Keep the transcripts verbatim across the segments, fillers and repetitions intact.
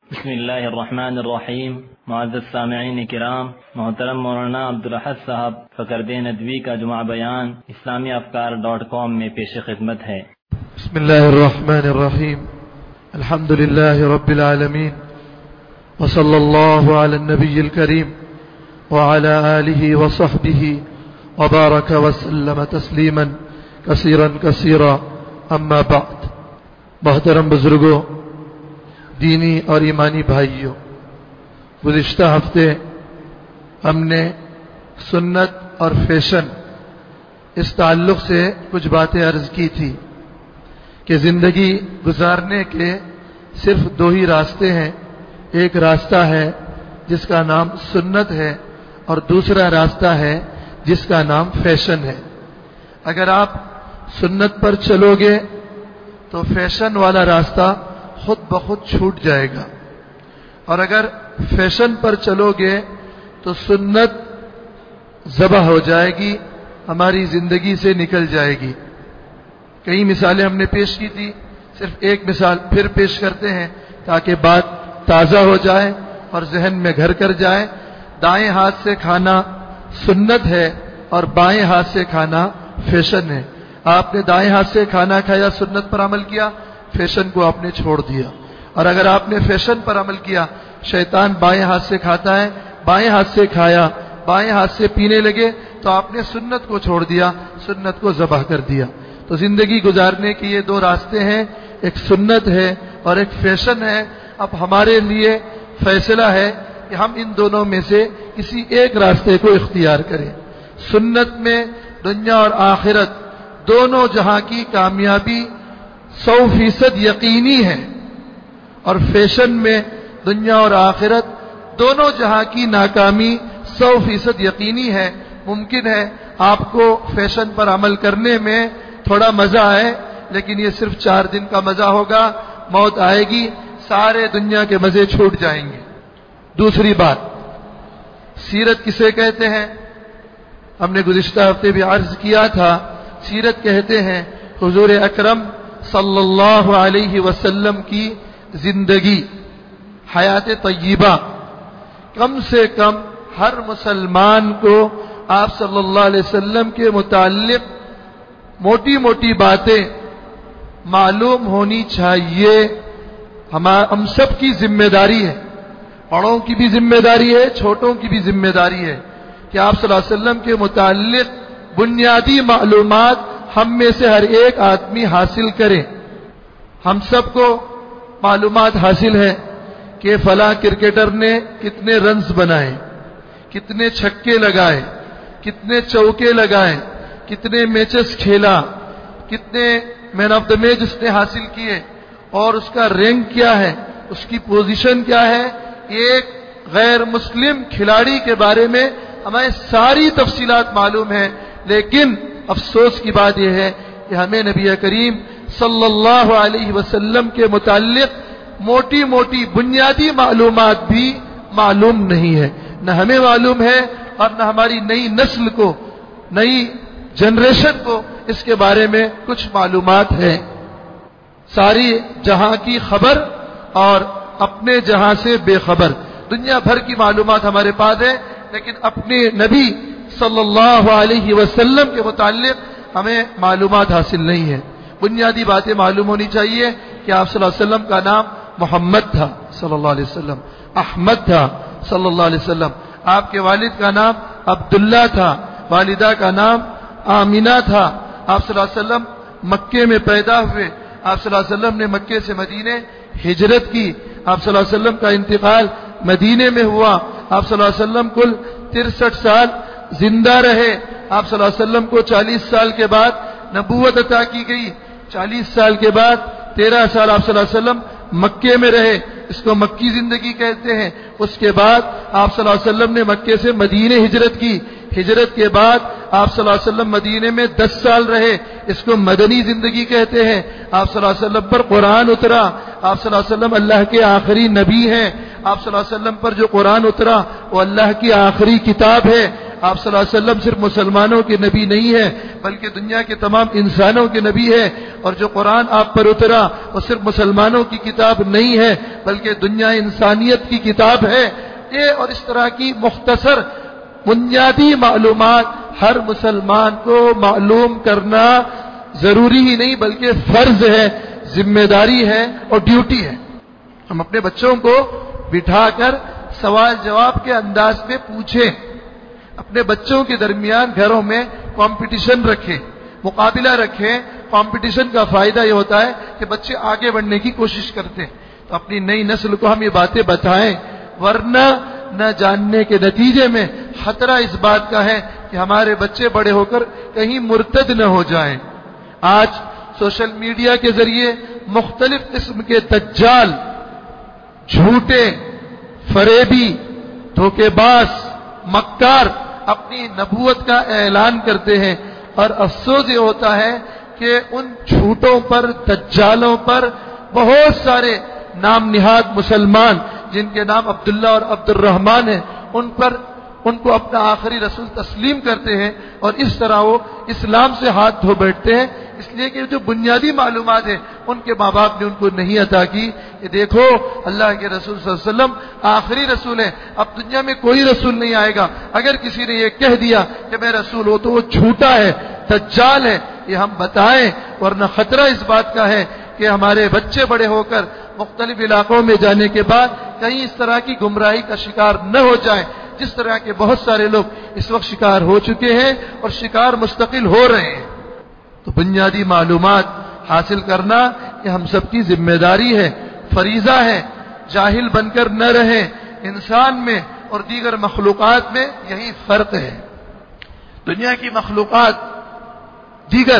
بسم اللہ الرحمن الرحیم۔ معزز سامعین کرام، محترم مولانا عبدالاحد صاحب فقرد ندوی کا جمعہ بیان اسلامی افکار ڈاٹ کام میں پیش خدمت ہے۔ بسم اللہ الرحمن الرحیم، الحمد للہ رب العالمین، وصلی اللہ علی النبی الکریم وعلی آلہ وصحبہ وبارک وسلم تسلیما کثیرا کثیرا، اما بعد۔ محترم بزرگوں، دینی اور ایمانی بھائیوں، گزشتہ ہفتے ہم نے سنت اور فیشن اس تعلق سے کچھ باتیں عرض کی تھی کہ زندگی گزارنے کے صرف دو ہی راستے ہیں۔ ایک راستہ ہے جس کا نام سنت ہے اور دوسرا راستہ ہے جس کا نام فیشن ہے۔ اگر آپ سنت پر چلو گے تو فیشن والا راستہ خود بخود چھوٹ جائے گا، اور اگر فیشن پر چلو گے تو سنت ذبح ہو جائے گی، ہماری زندگی سے نکل جائے گی۔ کئی مثالیں ہم نے پیش کی تھی، صرف ایک مثال پھر پیش کرتے ہیں تاکہ بات تازہ ہو جائے اور ذہن میں گھر کر جائے۔ دائیں ہاتھ سے کھانا سنت ہے اور بائیں ہاتھ سے کھانا فیشن ہے۔ آپ نے دائیں ہاتھ سے کھانا کھایا، سنت پر عمل کیا، فیشن کو آپ نے چھوڑ دیا۔ اور اگر آپ نے فیشن پر عمل کیا، شیطان بائیں ہاتھ سے کھاتا ہے، بائیں ہاتھ سے کھایا، بائیں ہاتھ سے پینے لگے تو آپ نے سنت کو چھوڑ دیا، سنت کو ذبح کر دیا۔ تو زندگی گزارنے کے یہ دو راستے ہیں، ایک سنت ہے اور ایک فیشن ہے۔ اب ہمارے لیے فیصلہ ہے کہ ہم ان دونوں میں سے کسی ایک راستے کو اختیار کریں۔ سنت میں دنیا اور آخرت دونوں جہاں کی کامیابی سو فیصد یقینی ہے، اور فیشن میں دنیا اور آخرت دونوں جہاں کی ناکامی سو فیصد یقینی ہے۔ ممکن ہے آپ کو فیشن پر عمل کرنے میں تھوڑا مزہ آئے، لیکن یہ صرف چار دن کا مزہ ہوگا، موت آئے گی، سارے دنیا کے مزے چھوٹ جائیں گے۔ دوسری بات، سیرت کسے کہتے ہیں؟ ہم نے گزشتہ ہفتے بھی عرض کیا تھا، سیرت کہتے ہیں حضور اکرم صلی اللہ علیہ وسلم کی زندگی، حیات طیبہ۔ کم سے کم ہر مسلمان کو آپ صلی اللہ علیہ وسلم کے متعلق موٹی موٹی باتیں معلوم ہونی چاہیے۔ ہم سب کی ذمہ داری ہے، بڑوں کی بھی ذمہ داری ہے، چھوٹوں کی بھی ذمہ داری ہے کہ آپ صلی اللہ علیہ وسلم کے متعلق بنیادی معلومات ہم میں سے ہر ایک آدمی حاصل کرے۔ ہم سب کو معلومات حاصل ہے کہ فلاں کرکٹر نے کتنے رنز بنائے، کتنے چھکے لگائے، کتنے چوکے لگائے، کتنے میچز کھیلا، کتنے مین آف دا میچ اس نے حاصل کیے، اور اس کا رینک کیا ہے، اس کی پوزیشن کیا ہے۔ ایک غیر مسلم کھلاڑی کے بارے میں ہمیں ساری تفصیلات معلوم ہیں، لیکن افسوس کی بات یہ ہے کہ ہمیں نبی کریم صلی اللہ علیہ وسلم کے متعلق موٹی موٹی بنیادی معلومات بھی معلوم نہیں ہے۔ نہ ہمیں معلوم ہے اور نہ ہماری نئی نسل کو، نئی جنریشن کو اس کے بارے میں کچھ معلومات ہے۔ ساری جہاں کی خبر اور اپنے جہاں سے بے خبر، دنیا بھر کی معلومات ہمارے پاس ہے، لیکن اپنے نبی صلی اللہ علیہ وسلم کے متعلق ہمیں معلومات حاصل نہیں ہے۔ بنیادی باتیں معلوم ہونی چاہیے کہ آپ صلی اللہ علیہ وسلم کا نام محمد تھا صلی اللہ علیہ وسلم، احمد تھا صلی اللہ علیہ وسلم، آپ کے والد کا نام عبداللہ تھا، والدہ کا نام آمینہ تھا۔ آپ صلی اللہ علیہ وسلم مکے میں پیدا ہوئے، آپ صلی اللہ علیہ وسلم نے مکے سے مدینے ہجرت کی، آپ صلی اللہ علیہ وسلم کا انتقال مدینے میں ہوا، آپ صلی اللہ علیہ وسلم کل ترسٹھ سال زندہ رہے، آپ صلی اللہ علیہ وسلم کو چالیس سال کے بعد نبوت عطا کی گئی، چالیس سال کے بعد تیرہ سال آپ صلی اللہ علیہ وسلم مکے میں رہے، اس کو مکی زندگی کہتے ہیں۔ اس کے بعد آپ صلی اللہ علیہ وسلم نے مکے سے مدینے ہجرت کی، ہجرت کے بعد آپ صلی اللہ علیہ وسلم مدینے میں دس سال رہے، اس کو مدنی زندگی کہتے ہیں۔ آپ صلی اللہ علیہ وسلم پر قرآن اترا، آپ صلی اللہ علیہ وسلم اللہ کے آخری نبی ہیں، آپ صلی اللہ علیہ وسلم پر جو قرآن اترا وہ اللہ کی آخری کتاب ہے۔ آپ صلی اللہ علیہ وسلم صرف مسلمانوں کے نبی نہیں ہے بلکہ دنیا کے تمام انسانوں کے نبی ہے، اور جو قرآن آپ پر اترا وہ صرف مسلمانوں کی کتاب نہیں ہے بلکہ دنیا انسانیت کی کتاب ہے۔ یہ اور اس طرح کی مختصر بنیادی معلومات ہر مسلمان کو معلوم کرنا ضروری ہی نہیں بلکہ فرض ہے، ذمہ داری ہے اور ڈیوٹی ہے۔ ہم اپنے بچوں کو بٹھا کر سوال جواب کے انداز میں پوچھیں، اپنے بچوں کے درمیان گھروں میں کمپٹیشن رکھیں، مقابلہ رکھیں۔ کمپٹیشن کا فائدہ یہ ہوتا ہے کہ بچے آگے بڑھنے کی کوشش کرتے ہیں، تو اپنی نئی نسل کو ہم یہ باتیں بتائیں، ورنہ نہ جاننے کے نتیجے میں خطرہ اس بات کا ہے کہ ہمارے بچے بڑے ہو کر کہیں مرتد نہ ہو جائیں۔ آج سوشل میڈیا کے ذریعے مختلف قسم کے دجال، جھوٹے، فریبی، دھوکے باز، مکار اپنی نبوت کا اعلان کرتے ہیں، اور افسوس یہ ہوتا ہے کہ ان جھوٹوں پر، دجالوں پر بہت سارے نام نہاد مسلمان جن کے نام عبداللہ اور عبد الرحمن ہیں، ان پر ان کو اپنا آخری رسول تسلیم کرتے ہیں، اور اس طرح وہ اسلام سے ہاتھ دھو بیٹھتے ہیں، اس لیے کہ جو بنیادی معلومات ہیں ان کے ماں باپ نے ان کو نہیں عطا کی کہ دیکھو اللہ کے رسول صلی اللہ علیہ وسلم آخری رسول ہے، اب دنیا میں کوئی رسول نہیں آئے گا۔ اگر کسی نے یہ کہہ دیا کہ میں رسول ہوں تو وہ جھوٹا ہے، دجال ہے، یہ ہم بتائیں، ورنہ خطرہ اس بات کا ہے کہ ہمارے بچے بڑے ہو کر مختلف علاقوں میں جانے کے بعد کہیں اس طرح کی گمراہی کا شکار نہ ہو جائیں جس طرح کے بہت سارے لوگ اس وقت شکار ہو چکے ہیں اور شکار مستقل ہو رہے ہیں۔ تو بنیادی معلومات حاصل کرنا یہ ہم سب کی ذمہ داری ہے، فریضہ ہے۔ جاہل بن کر نہ رہیں۔ انسان میں اور دیگر مخلوقات میں یہی فرق ہے۔ دنیا کی مخلوقات دیگر،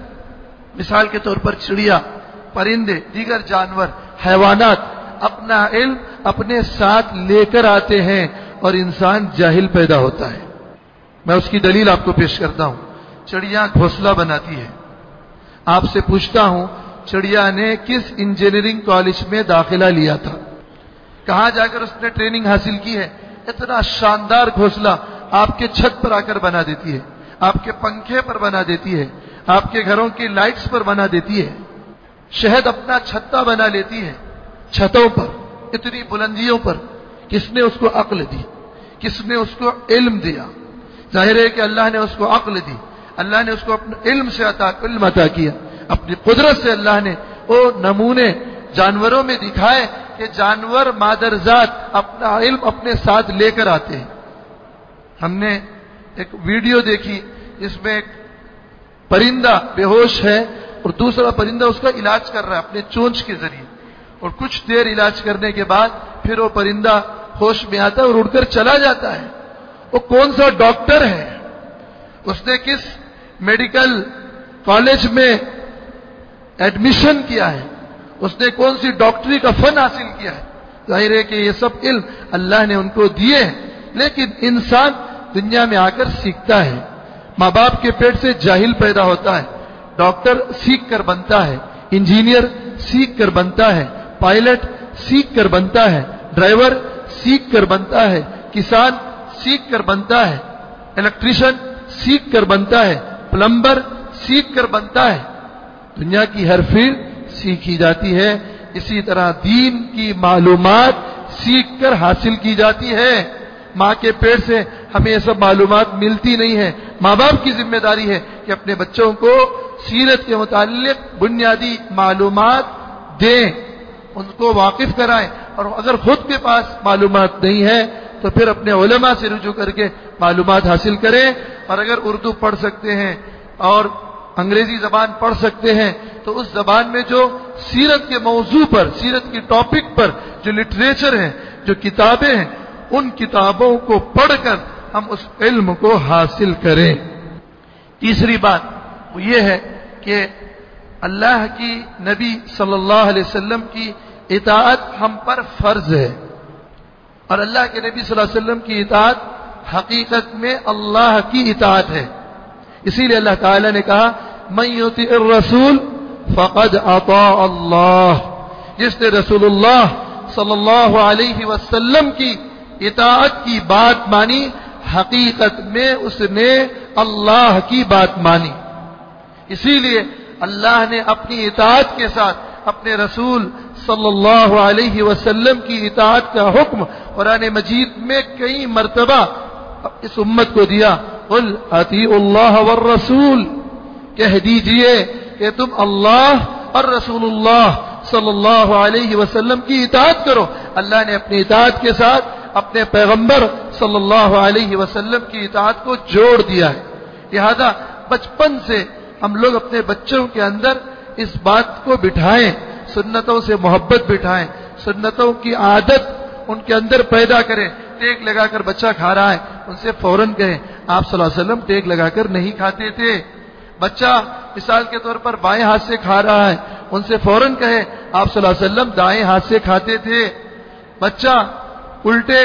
مثال کے طور پر چڑیا، پرندے، دیگر جانور، حیوانات اپنا علم اپنے ساتھ لے کر آتے ہیں اور انسان جاہل پیدا ہوتا ہے۔ میں اس کی دلیل آپ کو پیش کرتا ہوں۔ چڑیا گھونسلہ بناتی ہے۔ آپ سے پوچھتا ہوں چڑیا نے کس انجینئرنگ کالج میں داخلہ لیا تھا؟ کہاں جا کر اس نے ٹریننگ حاصل کی ہے؟ اتنا شاندار گھونسلہ آپ کے چھت پر آ کر بنا دیتی ہے، آپ کے پنکھے پر بنا دیتی ہے، آپ کے گھروں کی لائٹس پر بنا دیتی ہے۔ شہد اپنا چھتا بنا لیتی ہے چھتوں پر، اتنی بلندیوں پر۔ کس نے اس کو عقل دی؟ کس نے اس کو علم دیا؟ ظاہر ہے کہ اللہ نے اس کو عقل دی، اللہ نے اس کو اپنے علم سے عطا علم عطا کیا، اپنی قدرت سے اللہ نے وہ نمونے جانوروں میں دکھائے کہ جانور مادرزاد اپنا علم اپنے ساتھ لے کر آتے ہیں۔ ہم نے ایک ویڈیو دیکھی جس میں ایک پرندہ بے ہوش ہے اور دوسرا پرندہ اس کا علاج کر رہا ہے اپنے چونچ کے ذریعے، اور کچھ دیر علاج کرنے کے بعد پھر وہ پرندہ ہوش میں آتا ہے اور اڑ کر چلا جاتا ہے۔ وہ کون سا ڈاکٹر ہے؟ اس نے کس میڈیکل کالج میں ایڈمیشن کیا ہے؟ اس نے کون سی ڈاکٹری کا فن حاصل کیا ہے؟ ظاہر ہے کہ یہ سب علم اللہ نے ان کو دیے ہیں، لیکن انسان دنیا میں آ کر سیکھتا ہے۔ ماں باپ کے پیٹ سے جاہل پیدا ہوتا ہے، ڈاکٹر سیکھ کر بنتا ہے، انجینئر سیکھ کر بنتا ہے، پائلٹ سیکھ کر بنتا ہے، ڈرائیور سیکھ کر بنتا ہے، کسان سیکھ کر بنتا ہے، الیکٹریشین سیکھ کر بنتا ہے، پلمبر سیکھ کر بنتا ہے۔ دنیا کی ہر فیلڈ سیکھی جاتی ہے۔ اسی طرح دین کی معلومات سیکھ کر حاصل کی جاتی ہے۔ ماں کے پیٹ سے ہمیں یہ سب معلومات ملتی نہیں ہے۔ ماں باپ کی ذمہ داری ہے کہ اپنے بچوں کو سیرت کے متعلق بنیادی معلومات دیں، ان کو واقف کرائیں، اور اگر خود کے پاس معلومات نہیں ہے تو پھر اپنے علماء سے رجوع کر کے معلومات حاصل کریں۔ اور اگر اردو پڑھ سکتے ہیں اور انگریزی زبان پڑھ سکتے ہیں تو اس زبان میں جو سیرت کے موضوع پر، سیرت کی ٹاپک پر جو لٹریچر ہے، جو کتابیں ہیں، ان کتابوں کو پڑھ کر ہم اس علم کو حاصل کریں۔ تیسری بات وہ یہ ہے کہ اللہ کی نبی صلی اللہ علیہ وسلم کی اطاعت ہم پر فرض ہے، اور اللہ کے نبی صلی اللہ علیہ وسلم کی اطاعت حقیقت میں اللہ کی اطاعت ہے۔ اسی لیے اللہ تعالی نے کہا من یطیع الرسول فقد اطاع اللہ، جس نے رسول اللہ صلی اللہ علیہ وسلم کی اطاعت کی بات مانی، حقیقت میں اس نے اللہ کی بات مانی. اسی لیے اللہ نے اپنی اطاعت کے ساتھ اپنے رسول صلی اللہ علیہ وسلم کی اطاعت کا حکم قرآن مجید میں کئی مرتبہ اس امت کو دیا. قل اطیعوا اللہ والرسول، کہہ دیجئے کہ تم اللہ اور رسول اللہ صلی اللہ علیہ وسلم کی اطاعت کرو. اللہ نے اپنی اطاعت کے ساتھ اپنے پیغمبر صلی اللہ علیہ وسلم کی اطاعت کو جوڑ دیا ہے. لہذا بچپن سے ہم لوگ اپنے بچوں کے اندر اس بات کو بٹھائیں، سنتوں سے محبت بٹھائیں، سنتوں کی عادت ان کے اندر پیدا کریں. ٹیک لگا کر بچہ کھا رہا ہے، ان سے فوراً کہیں آپ صلی اللہ علیہ وسلم ٹیک لگا کر نہیں کھاتے تھے. بچہ مثال کے طور پر بائیں ہاتھ سے کھا رہا ہے، ان سے فوراً کہے آپ صلی اللہ علیہ وسلم دائیں ہاتھ سے کھاتے تھے. بچہ الٹے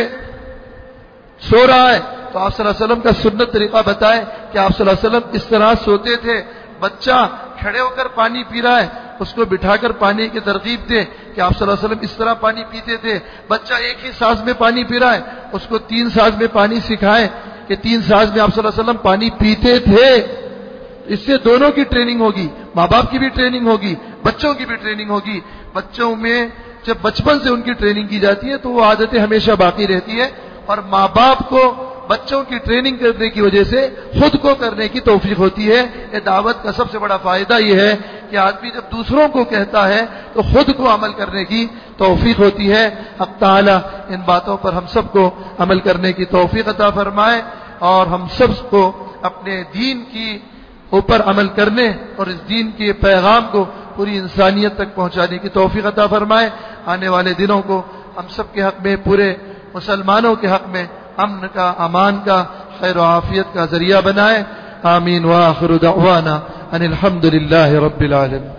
سو رہا ہے تو آپ صلی اللہ علیہ وسلم کا سنت طریقہ بتائے کہ آپ صلی اللہ علیہ وسلم اس طرح سوتے تھے. بچہ کھڑے ہو کر پانی پی رہا ہے، اس کو بٹھا کر پانی کی ترغیب دے کہ آپ صلی اللہ علیہ وسلم اس طرح پانی پیتے تھے. بچہ ایک ہی سانس میں پانی پی رہا ہے، اس کو تین سانس میں پانی سکھائے کہ تین سانس میں آپ صلی اللہ علیہ وسلم پانی پیتے تھے. اس سے دونوں کی ٹریننگ ہوگی، ماں باپ کی بھی ٹریننگ ہوگی، بچوں کی بھی ٹریننگ ہوگی. بچوں میں جب بچپن سے ان کی ٹریننگ کی جاتی ہے تو وہ عادتیں ہمیشہ باقی رہتی ہے، اور ماں باپ کو بچوں کی ٹریننگ کرنے کی وجہ سے خود کو کرنے کی توفیق ہوتی ہے. یہ دعوت کا سب سے بڑا فائدہ یہ ہے کہ آدمی جب دوسروں کو کہتا ہے تو خود کو عمل کرنے کی توفیق ہوتی ہے. اب تعالی ان باتوں پر ہم سب کو عمل کرنے کی توفیق عطا فرمائے، اور ہم سب کو اپنے دین کی اوپر عمل کرنے اور اس دین کے پیغام کو پوری انسانیت تک پہنچانے کی توفیق عطا فرمائے. آنے والے دنوں کو ہم سب کے حق میں، پورے مسلمانوں کے حق میں امن کا، امان کا، خیر و عافیت کا ذریعہ بنائے. آمین. وآخر دعوانا ان الحمد للہ رب العالمین.